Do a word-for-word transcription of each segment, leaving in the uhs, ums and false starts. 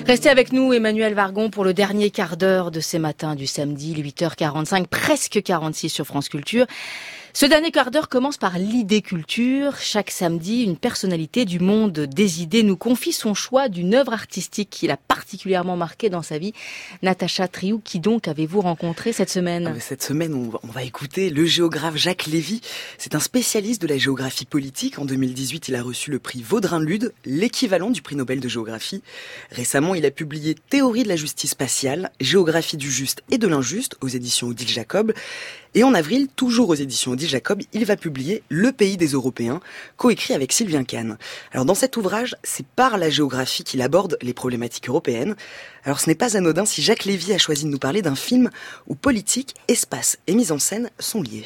Restez avec nous, Emmanuel Vargon, pour le dernier quart d'heure de ces matins du samedi, huit heures quarante-cinq, presque quarante-six sur France Culture. Ce dernier quart d'heure commence par l'idée culture. Chaque samedi, une personnalité du monde des idées nous confie son choix d'une œuvre artistique qui l'a particulièrement marqué dans sa vie. Natacha Triou, qui donc avez-vous rencontré cette semaine ? ah Cette semaine, on va, on va écouter le géographe Jacques Lévy. C'est un spécialiste de la géographie politique. En deux mille dix-huit, il a reçu le prix Vaudrin-Lud, l'équivalent du prix Nobel de géographie. Récemment, il a publié Théorie de la justice spatiale, géographie du juste et de l'injuste aux éditions Odile Jacob. Et en avril, toujours aux éditions Odile Jacob, il va publier Le pays des Européens, coécrit avec Sylvien Kahn. Alors dans cet ouvrage, c'est par la géographie qu'il aborde les problématiques européennes. Alors ce n'est pas anodin si Jacques Lévy a choisi de nous parler d'un film où politique, espace et mise en scène sont liés.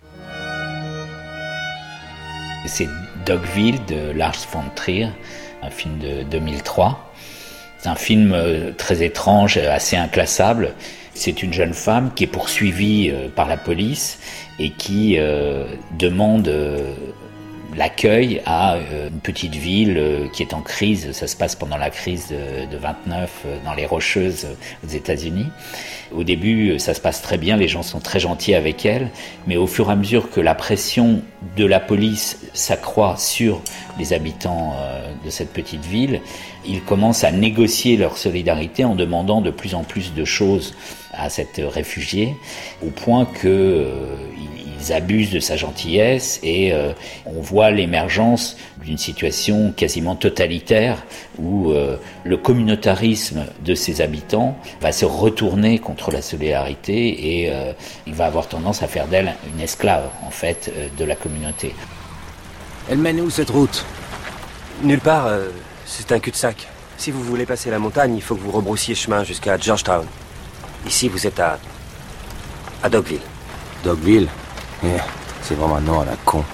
C'est Dogville de Lars von Trier, un film de deux mille trois. C'est un film très étrange, assez inclassable. C'est une jeune femme qui est poursuivie par la police et qui euh, demande euh, l'accueil à euh, une petite ville euh, qui est en crise. Ça se passe pendant la crise de, de vingt-neuf euh, dans les Rocheuses euh, aux États-Unis. Au début, ça se passe très bien, les gens sont très gentils avec elle, mais au fur et à mesure que la pression de la police s'accroît sur les habitants euh, de cette petite ville, ils commencent à négocier leur solidarité en demandant de plus en plus de choses à cette réfugiée, au point que euh, ils abusent de sa gentillesse et euh, on voit l'émergence d'une situation quasiment totalitaire où euh, le communautarisme de ses habitants va se retourner contre la solidarité et euh, il va avoir tendance à faire d'elle une esclave en fait euh, de la communauté. Elle mène où cette route ? Nulle part, euh, c'est un cul-de-sac. Si vous voulez passer la montagne, il faut que vous rebroussiez chemin jusqu'à Georgetown. Ici, vous êtes à... à Dogville. Dogville ? Yeah, c'est vraiment un nom à la con.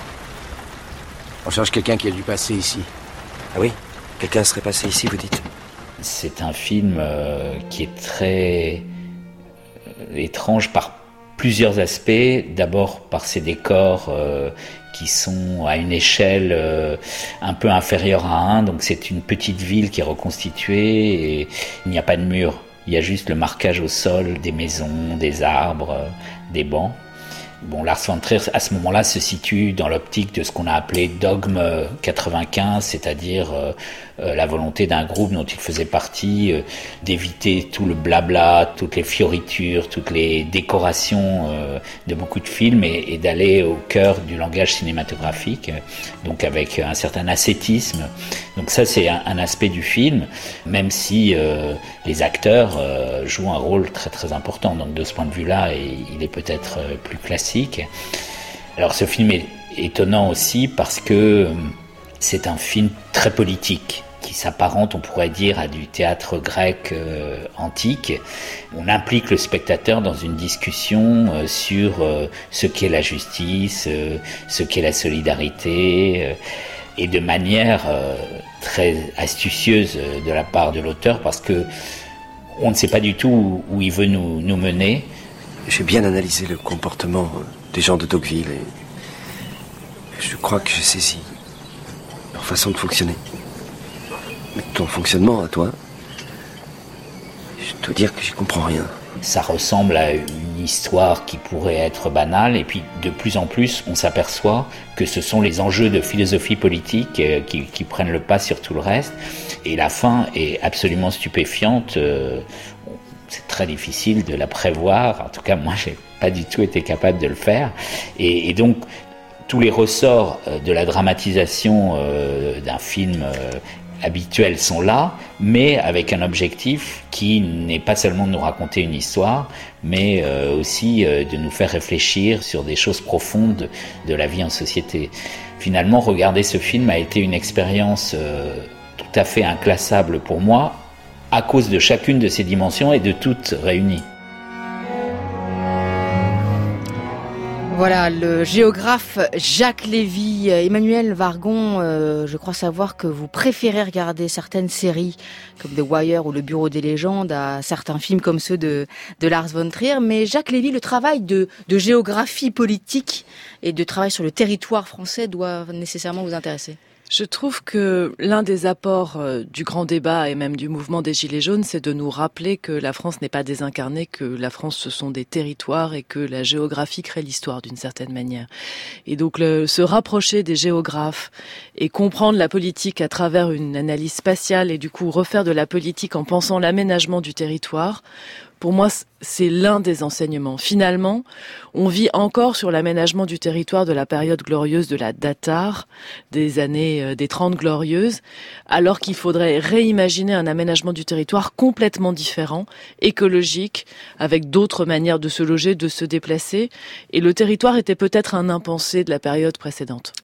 On cherche quelqu'un qui a dû passer ici. Ah oui ? Quelqu'un serait passé ici, vous dites ? C'est un film euh, qui est très euh, étrange par plusieurs aspects. D'abord par ses décors euh, qui sont à une échelle euh, un peu inférieure à un. Donc c'est une petite ville qui est reconstituée et il n'y a pas de mur. Il y a juste le marquage au sol des maisons, des arbres, euh, des bancs. Bon, Lars von Trier, à ce moment-là, se situe dans l'optique de ce qu'on a appelé dogme quatre-vingt-quinze, c'est-à-dire euh, euh, la volonté d'un groupe dont il faisait partie euh, d'éviter tout le blabla, toutes les fioritures, toutes les décorations euh, de beaucoup de films et, et d'aller au cœur du langage cinématographique, donc avec un certain ascétisme. Donc ça, c'est un, un aspect du film, même si euh, les acteurs euh, jouent un rôle très très important. Donc de ce point de vue-là, il est peut-être plus classique. Alors ce film est étonnant aussi parce que c'est un film très politique qui s'apparente, on pourrait dire, à du théâtre grec euh, antique. On implique le spectateur dans une discussion euh, sur euh, ce qu'est la justice, euh, ce qu'est la solidarité, euh, et de manière euh, très astucieuse de la part de l'auteur parce que on ne sait pas du tout où, où il veut nous, nous mener. J'ai bien analysé le comportement des gens de Dogville et je crois que j'ai saisi leur façon de fonctionner. Mais ton fonctionnement à toi, je dois dire que j'y comprends rien. Ça ressemble à une histoire qui pourrait être banale et puis de plus en plus on s'aperçoit que ce sont les enjeux de philosophie politique qui, qui prennent le pas sur tout le reste et la fin est absolument stupéfiante. C'est très difficile de la prévoir. En tout cas, moi, j'ai pas du tout été capable de le faire. Et, et donc, tous les ressorts de la dramatisation euh, d'un film euh, habituel sont là, mais avec un objectif qui n'est pas seulement de nous raconter une histoire, mais euh, aussi euh, de nous faire réfléchir sur des choses profondes de la vie en société. Finalement, regarder ce film a été une expérience euh, tout à fait inclassable pour moi, à cause de chacune de ces dimensions et de toutes réunies. Voilà, le géographe Jacques Lévy. Emmanuel Vargon, euh, je crois savoir que vous préférez regarder certaines séries comme The Wire ou Le Bureau des légendes à certains films comme ceux de, de Lars von Trier. Mais Jacques Lévy, le travail de, de géographie politique et de travail sur le territoire français doit nécessairement vous intéresser. Je trouve que l'un des apports euh, du grand débat et même du mouvement des Gilets jaunes, c'est de nous rappeler que la France n'est pas désincarnée, que la France ce sont des territoires et que la géographie crée l'histoire d'une certaine manière. Et donc le, se rapprocher des géographes et comprendre la politique à travers une analyse spatiale et du coup refaire de la politique en pensant l'aménagement du territoire, pour moi, c'est l'un des enseignements. Finalement, on vit encore sur l'aménagement du territoire de la période glorieuse de la Datar, des années euh, des Trente Glorieuses, alors qu'il faudrait réimaginer un aménagement du territoire complètement différent, écologique, avec d'autres manières de se loger, de se déplacer. Et le territoire était peut-être un impensé de la période précédente.